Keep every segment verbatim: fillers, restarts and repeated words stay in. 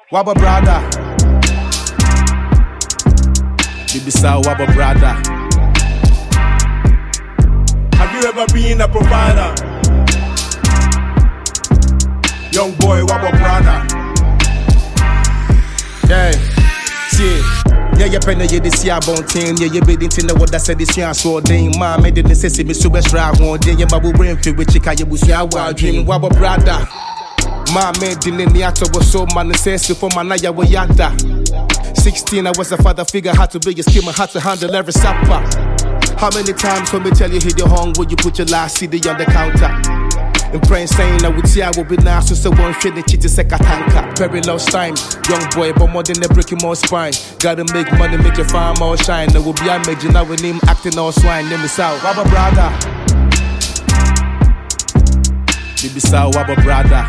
Wabba brother. Bibisa Wabba brother. Have you ever been a provider? Young boy, Wabba brother. Yeah, see. Yeah, you penny, you this year, bon team. Yeah, you bidding to know what I said this year, so dang, ma, made the necessity, so best right one day. You babu brain feel with chica, you was your wild dream, Wabba brother. Ma, made the lineator was so man, necessary for my naya, wa yada. sixteen, I was a father figure, had to be a skimmer, had to handle every supper. How many times when me tell you hit your home, will you put your last C D on the counter? In praying saying I would see I will be nice, so one shit the cheat is a tanka. Very lost time, young boy, but more than the breaking more spine. Gotta make money, make your farm all shine. There will be a major now with him acting all swine. Name is out, Wabba brother. Bibisa Wabba brother.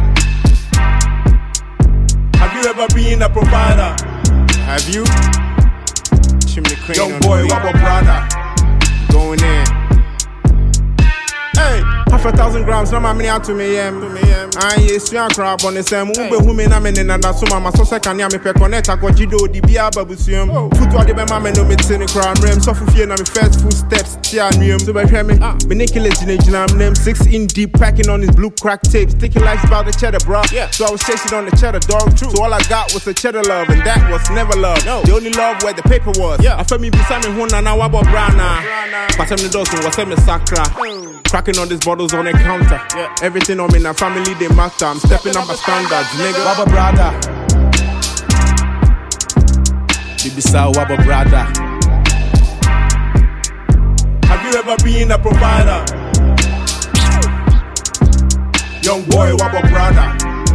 Have you ever been a provider? Have you? Chimney crane Young on boy, the Wabba brother. going in. Hey, half a thousand grams, no my money out to me, um, I ain't swing crab on the same. Ube who na men and that's so my so second yam pe connect. I got Jido, the Bia Babusium. Foot what the mamma no me tin crown rem, so for fear na me first footsteps, tia neum. So by me, me Nicholas in I'm name six in deep packing on his blue crack tapes. Thinking life's about the cheddar, bro. Yeah. So I was chasing on the cheddar dog. True. So all I got was the cheddar love, and that was never love. No. The only love where the paper was. Yeah. I felt me beside me, Huna, now Wabba brana. But I'm the dozen, was a sacra. Cracking on these bottles on the counter. Yeah. Everything on me in a family, they matter. I'm stepping up my standards, nigga. Wabba brother. Bibisa Wabba brother. Have you ever been a provider? Young boy, Wabba brother.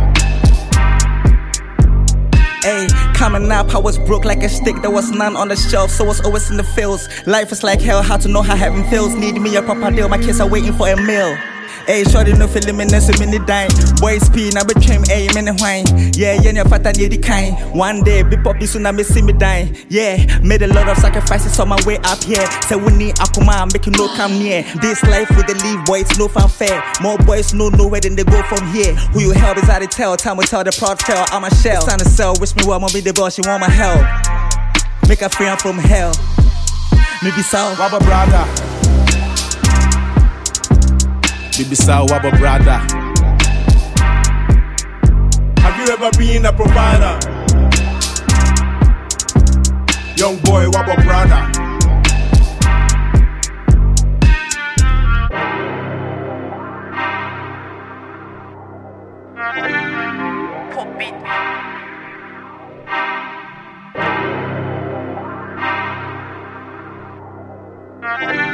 Ay, coming up, I was broke like a stick. There was none on the shelf, so I was always in the fields. Life is like hell, how to know how heaven feels. Need me a proper deal, my kids are waiting for a meal. Hey, shorty no feeling me, so many dying. Boys P, now betray me, hey, many wine. Yeah, yeah, your fat and the kind. One day, big poppy soon I may see me dying. Yeah, made a lot of sacrifices on my way up here. So we need Akuma, I'm making no come near. This life with the leave boys, no fanfare. More boys know nowhere than they go from here. Who you help is how they tell. Time will tell the proud tell. I'm a shell. It's time to sell. Wish me well, I'ma be the boss. She want my help. Make her free from hell. Maybe so. Wabba brother. Bibisa Wabba brother. Have you ever been a provider? Young boy, Wabba brother. Pop beat.